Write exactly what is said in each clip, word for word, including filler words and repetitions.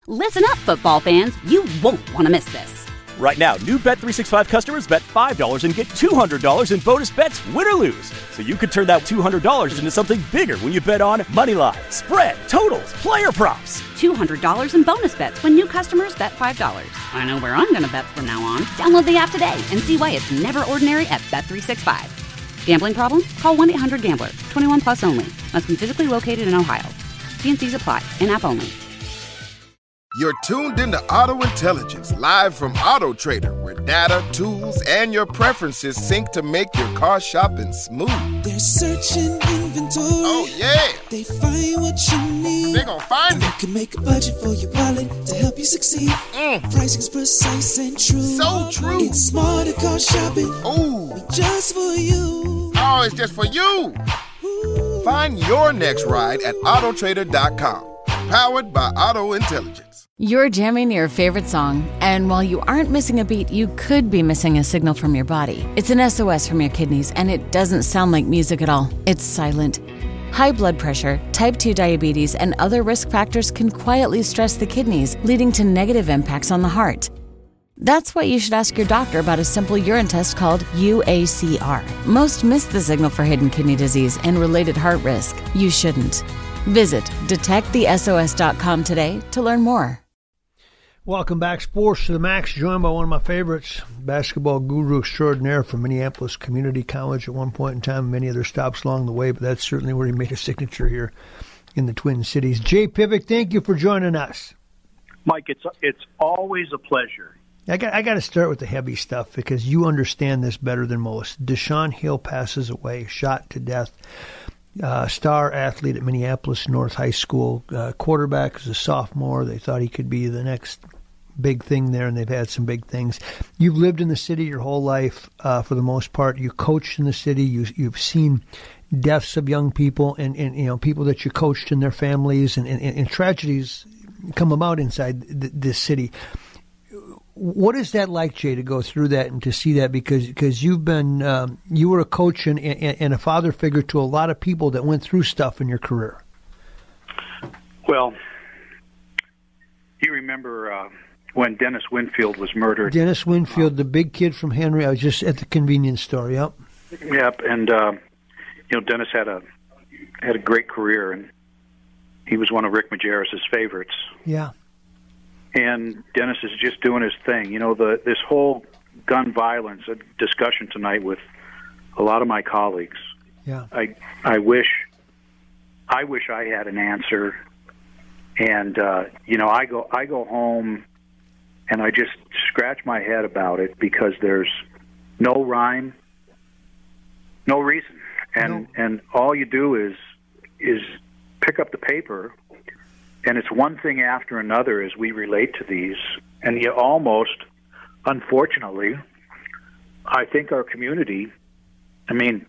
Listen up, football fans. You won't want to miss this. Right now, new Bet three sixty-five customers bet five dollars and get two hundred dollars in bonus bets, win or lose. So you could turn that two hundred dollars into something bigger when you bet on moneyline, spread, totals, player props. two hundred dollars in bonus bets when new customers bet five dollars. I know where I'm going to bet from now on. Download the app today and see why it's never ordinary at Bet three sixty-five. Gambling problem? Call one eight hundred gambler. twenty-one plus only. Must be physically located in Ohio. T and C's apply. In-app only. You're tuned into Auto Intelligence, live from Auto Trader, where data, tools, and your preferences sync to make your car shopping smooth. They're searching inventory. Oh, yeah. They find what you need. They're gonna find and it. They can make a budget for your wallet to help you succeed. Mm. Pricing's precise and true. So true. It's smarter car shopping. Ooh. Just for you. Oh, it's just for you. Ooh. Find your next ride at Auto Trader dot com. Powered by Auto Intelligence. You're jamming your favorite song, and while you aren't missing a beat, you could be missing a signal from your body. It's an S O S from your kidneys, and it doesn't sound like music at all. It's silent. High blood pressure, type two diabetes, and other risk factors can quietly stress the kidneys, leading to negative impacts on the heart. That's why you should ask your doctor about a simple urine test called U A C R. Most miss the signal for hidden kidney disease and related heart risk. You shouldn't. Visit detect the S O S dot com today to learn more. Welcome back, Sports to the Max, joined by one of my favorites, basketball guru extraordinaire from Minneapolis Community College at one point in time, many other stops along the way, but that's certainly where he made a signature here in the Twin Cities. Jay Pivick, thank you for joining us. Mike, it's it's always a pleasure. I got I got to start with the heavy stuff because you understand this better than most. Deshaun Hill passes away, shot to death. Uh, star athlete at Minneapolis North High School, uh, quarterback as a sophomore. They thought he could be the next big thing there, and they've had some big things. You've lived in the city your whole life, uh, for the most part. You coached in the city. You, you've seen deaths of young people, and, and you know people that you coached and their families, and, and, and tragedies come about inside th- this city. What is that like, Jay, to go through that and to see that? Because because you've been um, you were a coach and, and, and a father figure to a lot of people that went through stuff in your career. Well, you remember uh, when Dennis Winfield was murdered? Dennis Winfield, the big kid from Henry. I was just at the convenience store. Yep. Yep, and uh, you know Dennis had a had a great career, and he was one of Rick Majerus's favorites. Yeah. And Dennis is just doing his thing. You know, the this whole gun violence discussion tonight with a lot of my colleagues. Yeah. I I wish I wish I had an answer. And uh, you know, I go I go home and I just scratch my head about it because there's no rhyme, no reason. And no. and all you do is is pick up the paper. And it's one thing after another as we relate to these. And you almost, unfortunately, I think our community, I mean,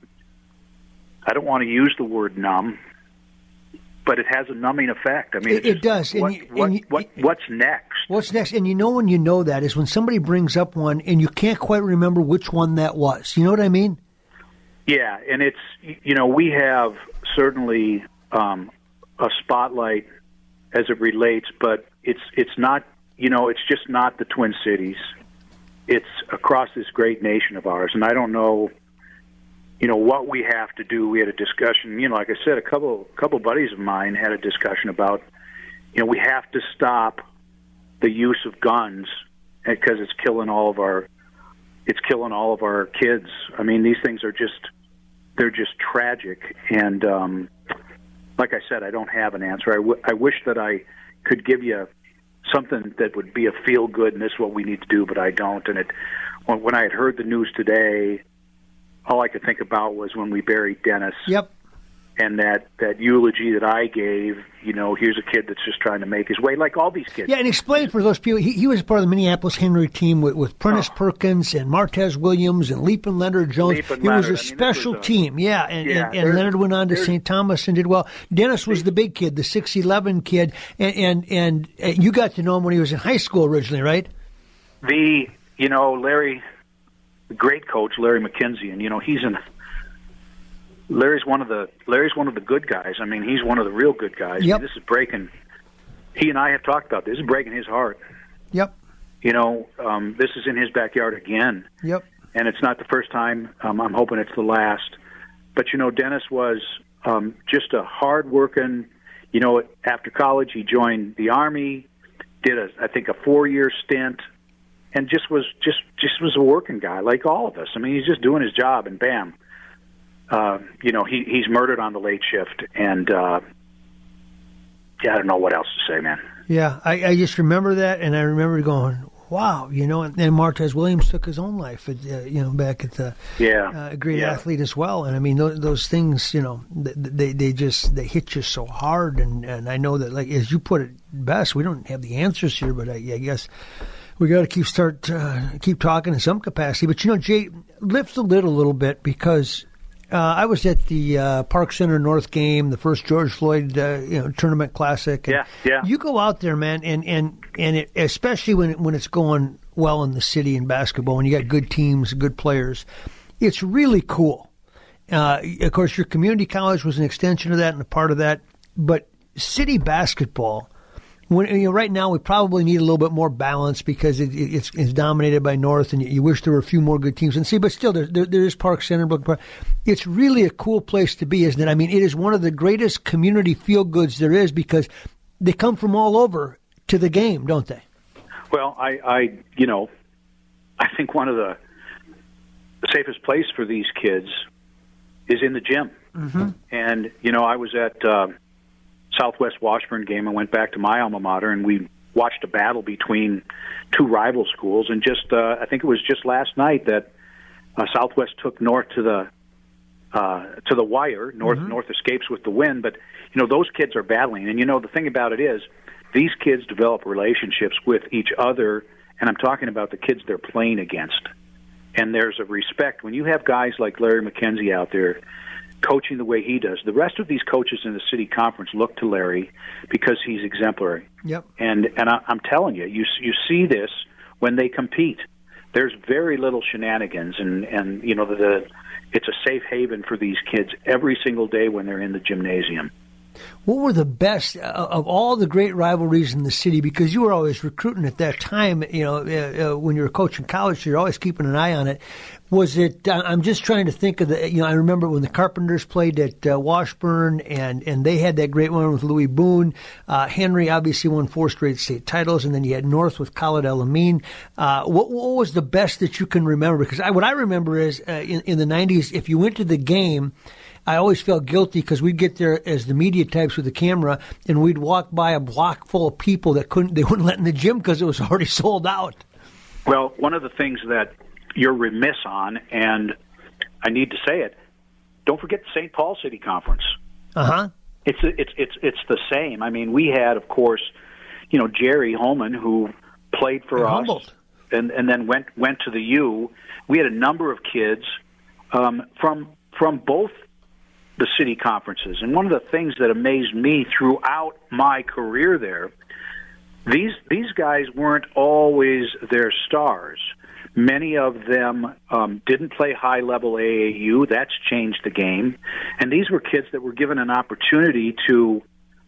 I don't want to use the word numb, but it has a numbing effect. I mean, it, it does. What, and you, what, and you, what, what's next? What's next? And you know when you know that is when somebody brings up one and you can't quite remember which one that was. You know what I mean? Yeah, and it's, you know, we have certainly um, a spotlight as it relates, but it's it's not, you know, it's just not the Twin Cities. It's across this great nation of ours, and I don't know, you know, what we have to do. We had a discussion, you know, like I said, a couple couple buddies of mine had a discussion about, you know, we have to stop the use of guns because it's killing all of our, it's killing all of our kids. I mean, these things are just, they're just tragic, and um, like I said, I don't have an answer. I, w- I wish that I could give you something that would be a feel-good, and this is what we need to do, but I don't. And it, when, when I had heard the news today, all I could think about was when we buried Dennis. Yep. And that, that eulogy that I gave, you know, here's a kid that's just trying to make his way, like all these kids. Yeah, and explain for those people, he, he was part of the Minneapolis Henry team with, with Prentice oh. Perkins and Martez Williams and Leapin' Leonard Jones. Leapin' it was a Leonard. I mean, special was a, team, yeah, and, yeah, and, and Leonard went on to Saint Thomas and did well. Dennis was the big kid, the six eleven kid, and, and, and, and you got to know him when he was in high school originally, right? The, you know, Larry, the great coach, Larry McKenzie, and, you know, he's in... Larry's one of the Larry's one of the good guys. I mean, he's one of the real good guys. Yep. I mean, this is breaking he and I have talked about this. This is breaking his heart. Yep. You know, um, this is in his backyard again. Yep. And it's not the first time. Um, I'm hoping it's the last. But, you know, Dennis was um, just a hard-working, you know, after college he joined the Army, did, a, I think, a four-year stint, and just was just, just was a working guy like all of us. I mean, he's just doing his job, and bam, uh, you know, he, he's murdered on the late shift. And, uh, yeah, I don't know what else to say, man. Yeah, I, I just remember that, and I remember going, wow, you know, and then Martez Williams took his own life, at, uh, you know, back at the yeah, uh, a great yeah. athlete as well. And I mean, those, those things, you know, they they just they hit you so hard. And, and I know that, like as you put it best, we don't have the answers here, but I, I guess we got to keep start uh, keep talking in some capacity. But you know, Jay, lift the lid a little bit because. Uh, I was at the uh, Park Center North game, the first George Floyd uh, you know, tournament classic. And yeah, yeah. You go out there, man, and and and it, especially when it, when it's going well in the city in basketball, and you got good teams, good players, it's really cool. Uh, of course, your community college was an extension of that and a part of that, but city basketball. When, you know, right now, we probably need a little bit more balance because it, it, it's, it's dominated by North, and you, you wish there were a few more good teams. And see, but still, there, there, there is Park Center. Park. It's really a cool place to be, isn't it? I mean, it is one of the greatest community feel-goods there is because they come from all over to the game, don't they? Well, I, I you know, I think one of the, the safest place for these kids is in the gym. Mm-hmm. And, you know, I was at... Uh, Southwest Washburn game and went back to my alma mater, and we watched a battle between two rival schools. And just, uh, I think it was just last night that uh, Southwest took North to the uh, to the wire. North mm-hmm. North escapes with the win, but you know those kids are battling. And you know the thing about it is, these kids develop relationships with each other, and I'm talking about the kids they're playing against. And there's a respect when you have guys like Larry McKenzie out there. Coaching the way he does. The rest of these coaches in the city conference look to Larry because he's exemplary. Yep. And and I, I'm telling you, you you see this when they compete. There's very little shenanigans, and and you know the, the it's a safe haven for these kids every single day when they're in the gymnasium. What were the best of all the great rivalries in the city? Because you were always recruiting at that time. You know, uh, uh, when you were coaching college, you're always keeping an eye on it. Was it? I'm just trying to think of the. You know, I remember when the Carpenters played at uh, Washburn, and, and they had that great one with Louis Boone. Uh, Henry obviously won four straight state titles, and then you had North with Khalid El-Amin. Uh, what, what was the best that you can remember? Because I, what I remember is uh, in, in the nineties, if you went to the game. I always felt guilty because we'd get there as the media types with the camera, and we'd walk by a block full of people that couldn't, they wouldn't let in the gym because it was already sold out. Well, one of the things that you're remiss on, and I need to say it, don't forget the Saint Paul City Conference. Uh huh. It's it's it's it's the same. I mean, we had, of course, you know, Jerry Holman who played for and us, Humboldt. and and then went went to the U. We had a number of kids um, from from both. The city conferences. And one of the things that amazed me throughout my career there, these these guys weren't always their stars. Many of them um, didn't play high-level A A U. That's changed the game. And these were kids that were given an opportunity to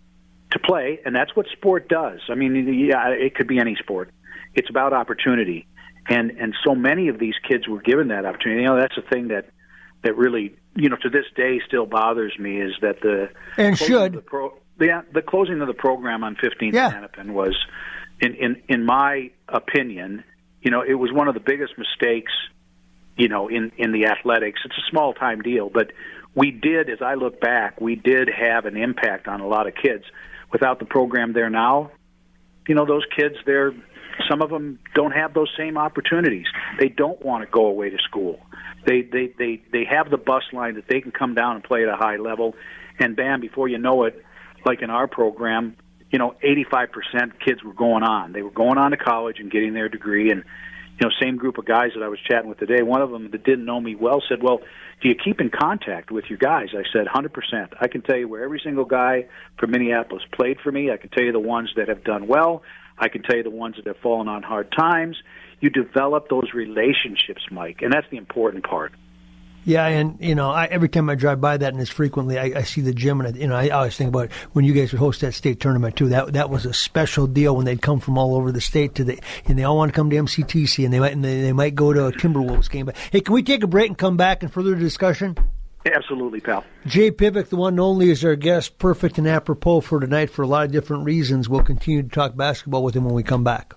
to play, and that's what sport does. I mean, yeah, it could be any sport. It's about opportunity. And and so many of these kids were given that opportunity. You know, that's the thing that that really, you know, to this day still bothers me is that the and should the, pro, the the closing of the program on fifteenth yeah. Hennepin was, in, in in my opinion, you know, it was one of the biggest mistakes, you know, in in the athletics. It's a small time deal, but we did, as I look back, we did have an impact on a lot of kids. Without the program there now, you know, those kids, they're some of them don't have those same opportunities. They don't want to go away to school. They, they they they have the bus line that they can come down and play at a high level, and bam, before you know it, like in our program, you know, eighty-five percent kids were going on. They were going on to college and getting their degree. And, you know, same group of guys that I was chatting with today, one of them that didn't know me well said, well, do you keep in contact with your guys? I said, one hundred percent. I can tell you where every single guy from Minneapolis played for me. I can tell you the ones that have done well. I can tell you the ones that have fallen on hard times. You develop those relationships, Mike, and that's the important part. Yeah, and you know, I, every time I drive by that, and as frequently, I, I see the gym, and I, you know, I always think about when you guys would host that state tournament too. That that was a special deal when they'd come from all over the state to the, and they all want to come to M C T C, and they might and they, they might go to a Timberwolves game. But hey, can we take a break and come back and further discussion? Absolutely, pal. Jay Pivac, the one and only, is our guest, perfect and apropos for tonight for a lot of different reasons. We'll continue to talk basketball with him when we come back.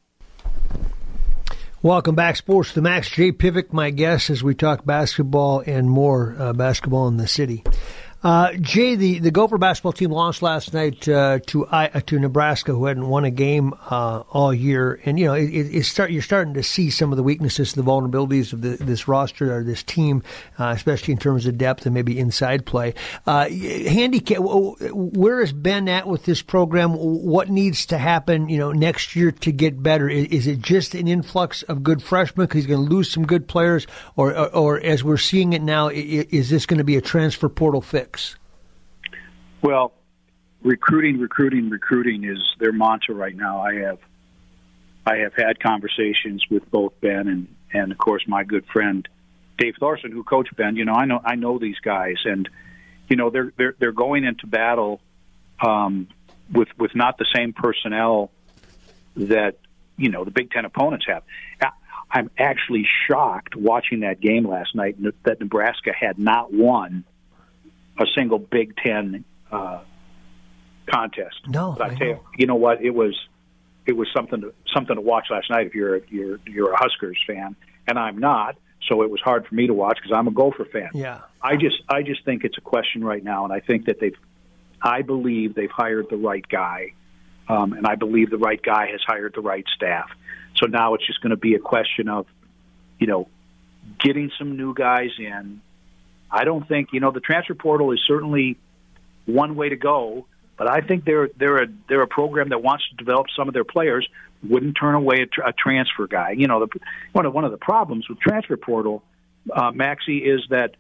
Welcome back, Sports to the Max. Jay Pivac, my guest, as we talk basketball and more uh, basketball in the city. Uh, Jay, the, the Gopher basketball team lost last night uh, to uh, to Nebraska, who hadn't won a game uh, all year. And, you know, it, it start, you're starting to see some of the weaknesses, the vulnerabilities of the, this roster or this team, uh, especially in terms of depth and maybe inside play. Uh, handicap, where is Ben at with this program? What needs to happen, you know, next year to get better? Is, is it just an influx of good freshmen because he's going to lose some good players? Or, or, or as we're seeing it now, is this going to be a transfer portal fix? Well, recruiting, recruiting, recruiting is their mantra right now. I have, I have had conversations with both Ben and, and of course my good friend Dave Thorson, who coached Ben. You know, I know I know these guys, and you know they're they're they're going into battle um, with with not the same personnel that you know the Big Ten opponents have. I'm actually shocked watching that game last night that Nebraska had not won a single Big Ten uh, contest. No, but I, I tell you, know. you know what? It was it was something to something to watch last night. If you're a, you're you're a Huskers fan, and I'm not, so it was hard for me to watch because I'm a Gopher fan. Yeah, I just I just think it's a question right now, and I think that they've I believe they've hired the right guy, um, and I believe the right guy has hired the right staff. So now it's just going to be a question of, you know, getting some new guys in. I don't think, you know, the transfer portal is certainly one way to go, but I think they're they're a they're a program that wants to develop some of their players, wouldn't turn away a, tr- a transfer guy. You know, the, one of one of the problems with transfer portal, uh, Maxie, is that,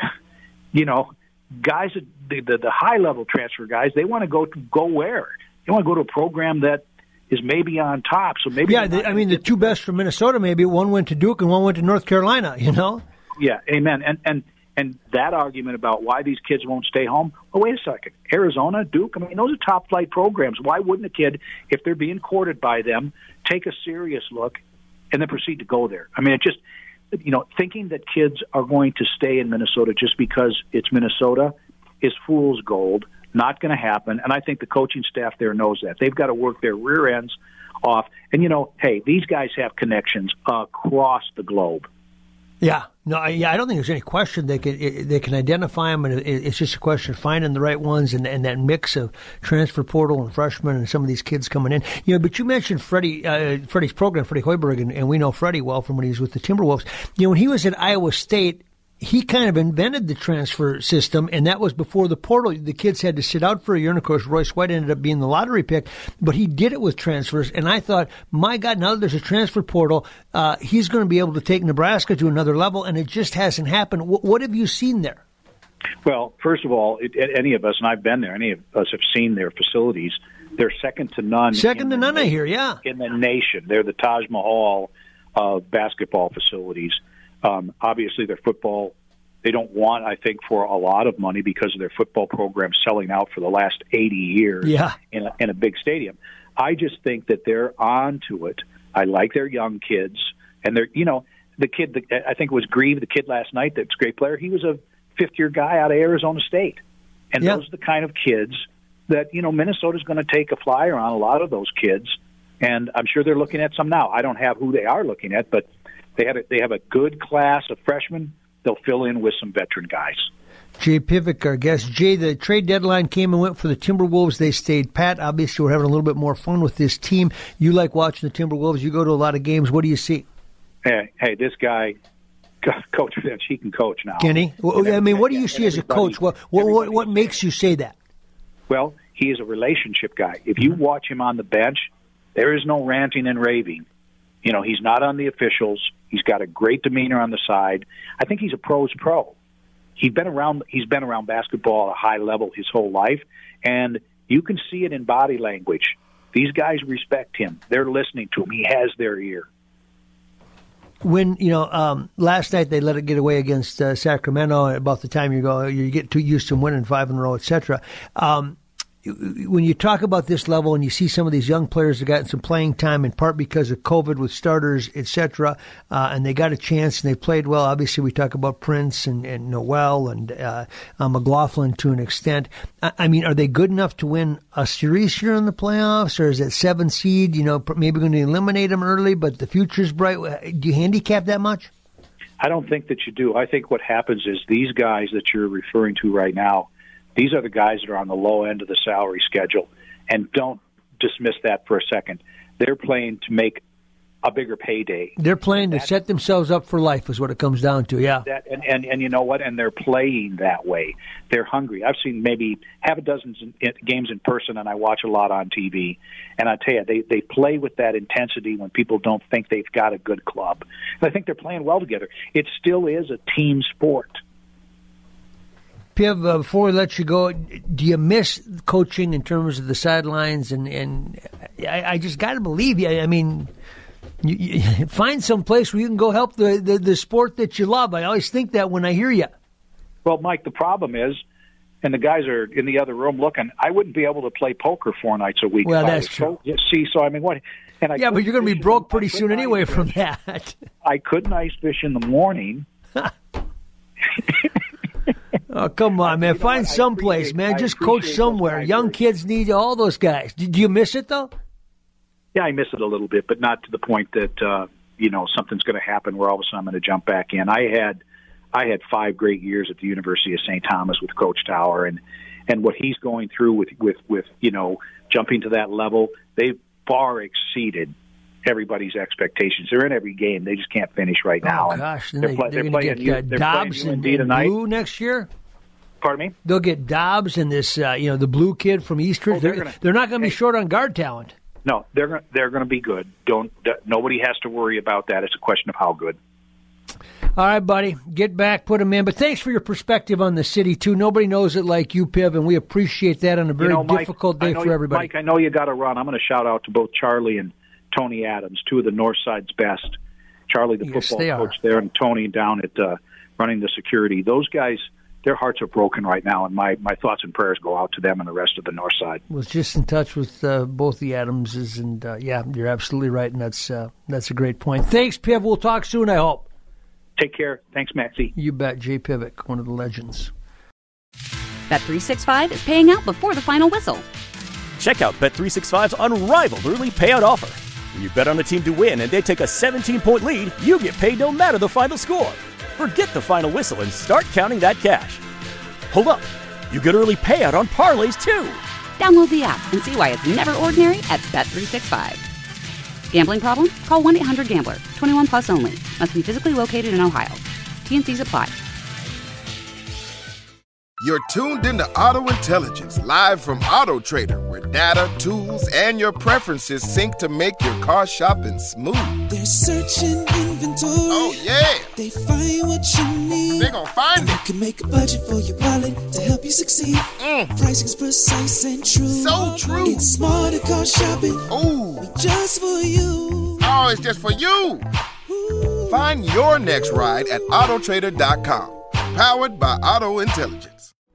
you know, guys at the, the the high level transfer guys, they want to go to go where they want to go to a program that is maybe on top. So maybe yeah, the, I mean the two best from Minnesota, maybe one went to Duke and one went to North Carolina. You know. Yeah, amen. And and. And that argument about why these kids won't stay home, oh, wait a second. Arizona, Duke, I mean, those are top-flight programs. Why wouldn't a kid, if they're being courted by them, take a serious look and then proceed to go there? I mean, it just, you know, thinking that kids are going to stay in Minnesota just because it's Minnesota is fool's gold, not going to happen. And I think the coaching staff there knows that. They've got to work their rear ends off. And, you know, hey, these guys have connections across the globe. Yeah, no, yeah, I don't think there's any question they can they can identify them, and it's just a question of finding the right ones and, and that mix of transfer portal and freshmen and some of these kids coming in. You know, but you mentioned Freddie, uh, Freddie's program, Freddie Hoiberg, and, and we know Freddie well from when he was with the Timberwolves. You know, when he was at Iowa State, he kind of invented the transfer system, and that was before the portal. The kids had to sit out for a year, and of course, Royce White ended up being the lottery pick, but he did it with transfers, and I thought, my God, now that there's a transfer portal, uh, he's going to be able to take Nebraska to another level, and it just hasn't happened. W- what have you seen there? Well, first of all, it, any of us, and I've been there, any of us have seen their facilities. They're second to none. Second to none, na- I hear, yeah. In the nation. They're the Taj Mahal of basketball facilities. Um, obviously, their football, they don't want, I think, for a lot of money because of their football program selling out for the last eighty years yeah. in, a, in a big stadium. I just think that they're on to it. I like their young kids. And they're, you know, the kid, the, I think it was Grieve, the kid last night, that's a great player. He was a fifth-year guy out of Arizona State. And yeah. those are the kind of kids that, you know, Minnesota's going to take a flyer on a lot of those kids. And I'm sure they're looking at some now. I don't have who they are looking at, but They have a, they have a good class of freshmen. They'll fill in with some veteran guys. Jay Pivac, our guest. Jay, the trade deadline came and went for the Timberwolves. They stayed pat. Obviously, we're having a little bit more fun with this team. You like watching the Timberwolves. You go to a lot of games. What do you see? Hey, hey, this guy, Coach Finch, he can coach now. Can he? Well, I mean, what do you see as a coach? What what what, what makes you say that? Well, he is a relationship guy. If you watch him on the bench, there is no ranting and raving. You know, he's not on the officials. He's got a great demeanor on the side. I think he's a pro's pro. He's been around. He's been around basketball at a high level his whole life, and you can see it in body language. These guys respect him. They're listening to him. He has their ear. when, you know, um, last night they let it get away against uh, Sacramento. About the time you go, you get too used to winning five in a row, et cetera. Um, when you talk about this level and you see some of these young players that got some playing time, in part because of COVID with starters, et cetera, uh, and they got a chance and they played well. Obviously, we talk about Prince and, and Noel and uh, uh, McLaughlin to an extent. I, I mean, are they good enough to win a series here in the playoffs, or is it seven seed? You know, maybe going to eliminate them early, but the future's bright. Do you handicap that much? I don't think that you do. I think what happens is these guys that you're referring to right now, these are the guys that are on the low end of the salary schedule, and don't dismiss that for a second. They're playing to make a bigger payday. They're playing to set themselves up for life is what it comes down to, yeah. That, and, and, and you know what? And they're playing that way. They're hungry. I've seen maybe half a dozen games in person, and I watch a lot on T V. And I tell you, they, they play with that intensity when people don't think they've got a good club. And I think they're playing well together. It still is a team sport. Piv, uh, before we let you go, do you miss coaching in terms of the sidelines? And, and I, I just got to believe you. I mean, you, you find some place where you can go help the, the, the sport that you love. I always think that when I hear you. Well, Mike, the problem is, and the guys are in the other room looking, I wouldn't be able to play poker four nights a week. Well, that's true. So, see, so I mean, what? And I yeah, but you're going to be broke pretty soon anyway from that. I couldn't ice fish in the morning. Oh, come on, man. You know Find what? some place, man. I Just coach somewhere. Young kids need all those guys. Do, do you miss it, though? Yeah, I miss it a little bit, but not to the point that, uh, you know, something's going to happen where all of a sudden I'm going to jump back in. I had I had five great years at the University of Saint Thomas with Coach Tower, and, and what he's going through with, with, with, you know, jumping to that level, they've far exceeded everybody's expectations. They're in every game. They just can't finish right now. Oh, gosh. They're, They, play, they're, they're going to playing, get uh, Dobbs and, and Blue next year? Pardon me? They'll get Dobbs and this, uh, you know, the Blue kid from Eastridge. Oh, they're, they're, gonna, they're not going to be hey, short on guard talent. No, they're they're going to be good. Don't nobody has to worry about that. It's a question of how good. All right, buddy. Get back, put them in. But thanks for your perspective on the city, too. Nobody knows it like you, Piv, and we appreciate that on a very you know, Mike, difficult day for you, everybody. Mike, I know you got to run. I'm going to shout out to both Charlie and Tony Adams, two of the North Side's best. Charlie, the yes, football coach there, and Tony down at uh, running the security. Those guys, their hearts are broken right now, and my, my thoughts and prayers go out to them and the rest of the North Side. Was just in touch with uh, both the Adamses, and uh, yeah, you're absolutely right, and that's uh, that's a great point. Thanks, Piv. We'll talk soon, I hope. Take care. Thanks, Maxie. You bet. Jay Pivick, one of the legends. Bet three sixty-five is paying out before the final whistle. Check out Bet three sixty-five's unrivaled early payout offer. When you bet on a team to win and they take a seventeen-point lead, you get paid no matter the final score. Forget the final whistle and start counting that cash. Hold up. You get early payout on parlays, too. Download the app and see why it's never ordinary at Bet three sixty-five. Gambling problem? Call one eight hundred gambler. twenty-one plus only. Must be physically located in Ohio. T N Cs apply. You're tuned into Auto Intelligence, live from Auto Trader, where data, tools, and your preferences sync to make your car shopping smooth. They're searching inventory. Oh, yeah. They find what you need. They're gonna find and it. You can make a budget for your wallet to help you succeed. Mm. Pricing's precise and true. So true. It's smarter car shopping. Ooh. Just for you. Oh, it's just for you. Ooh. Find your next ride at auto trader dot com. Powered by Auto Intelligence.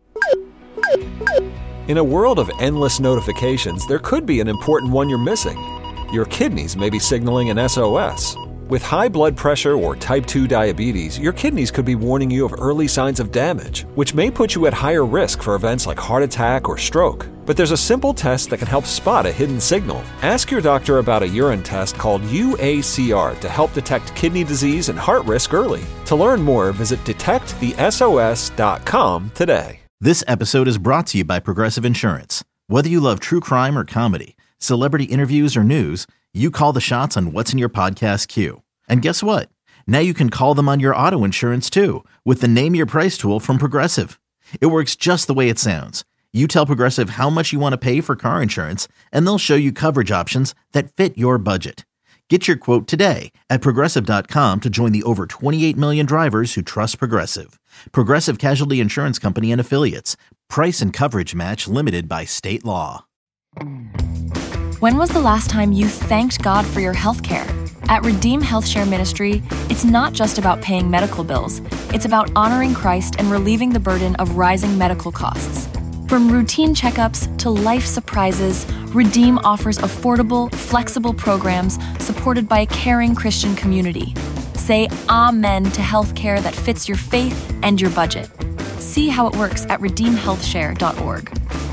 In a world of endless notifications, there could be an important one you're missing. Your kidneys may be signaling an S O S. With high blood pressure or type two diabetes, your kidneys could be warning you of early signs of damage, which may put you at higher risk for events like heart attack or stroke. But there's a simple test that can help spot a hidden signal. Ask your doctor about a urine test called U A C R to help detect kidney disease and heart risk early. To learn more, visit detect the S O S dot com today. This episode is brought to you by Progressive Insurance. Whether you love true crime or comedy, celebrity interviews or news, you call the shots on what's in your podcast queue. And guess what? Now you can call them on your auto insurance too with the Name Your Price tool from Progressive. It works just the way it sounds. You tell Progressive how much you want to pay for car insurance, and they'll show you coverage options that fit your budget. Get your quote today at Progressive dot com to join the over twenty-eight million drivers who trust Progressive. Progressive Casualty Insurance Company and Affiliates. Price and coverage match limited by state law. When was the last time you thanked God for your health care? At Redeem Health Share Ministry, it's not just about paying medical bills. It's about honoring Christ and relieving the burden of rising medical costs. From routine checkups to life surprises, Redeem offers affordable, flexible programs supported by a caring Christian community. Say amen to healthcare that fits your faith and your budget. See how it works at redeem health share dot org.